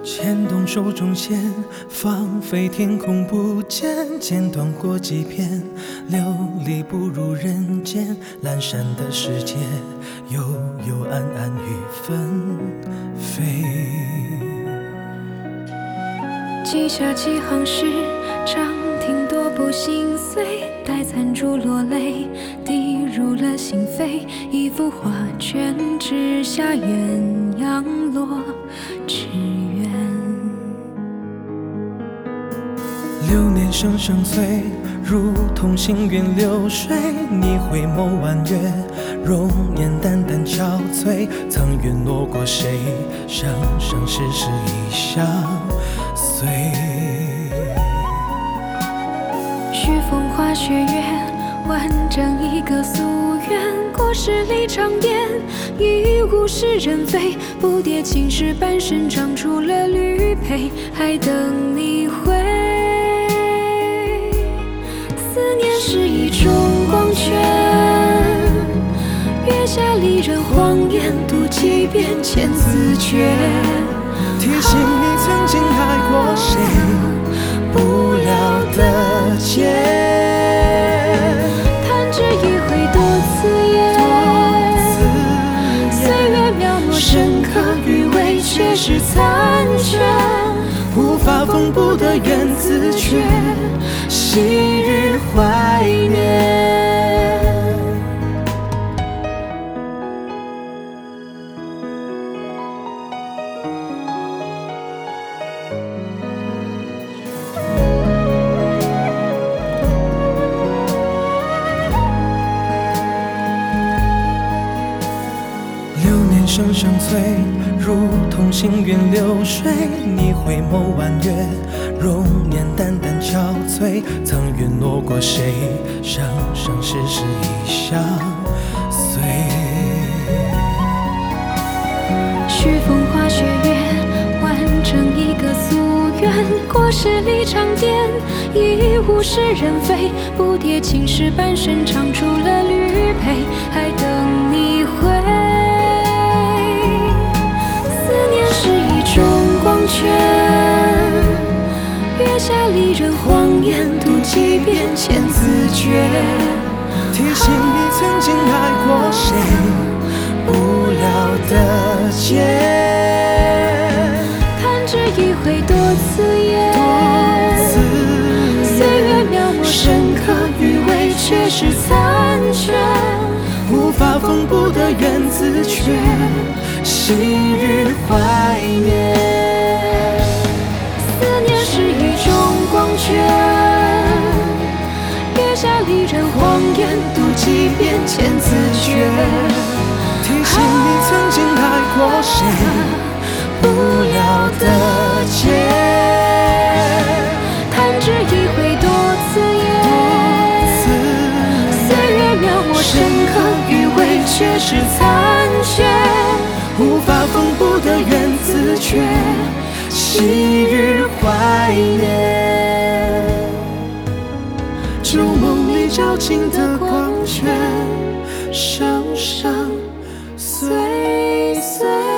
牵动手中线，放飞天空不见，剪断过几片，流离不如人间。阑珊的世界，幽幽暗暗雨纷飞。 记下几行诗，长亭多不心碎，待残烛落泪，滴入了心扉。一幅画卷纸下，鸳鸯落纸鸢。 流年声声催，如同行云流水。你回眸弯月，容颜淡淡憔悴。曾陨落过谁？生生世世已相随。 续风花雪月，完整一个夙愿。过十里长烟，已物是人非。不迭青石板身，长出了绿佩，还等你回。思念是一种光圈，月下离人荒烟，读几遍千字诀。 提醒你曾经爱过谁，不了的结。 弹指一挥多刺眼，岁月描摹深刻余味，却是残缺。 无法缝补的缘字诀，昔日怀念。流年声声催，如同行云流水。你回眸弯月，容颜淡淡憔悴。曾陨落过谁？生生世世已相随。 续风花雪月，完成一个夙愿。过十里长烟，已物是人非。不迭青石板身，长出了绿佩，还等你回。是一种光圈，月下离人荒烟，读几遍千字诀。 提醒你曾经爱过谁，不了的结。 弹指一挥多刺眼，岁月描摹深刻余味，却是残缺。 无法缝补的缘字诀，昔日怀念。 思念是一种光圈，月下离人荒烟，读几遍千字诀。 提醒你曾经爱过谁，不了的结。 弹指一挥多刺眼，岁月描摹深刻余味，却是残缺。 无法缝补的缘字诀，昔日怀念。旧梦里照进的光圈，生生岁岁。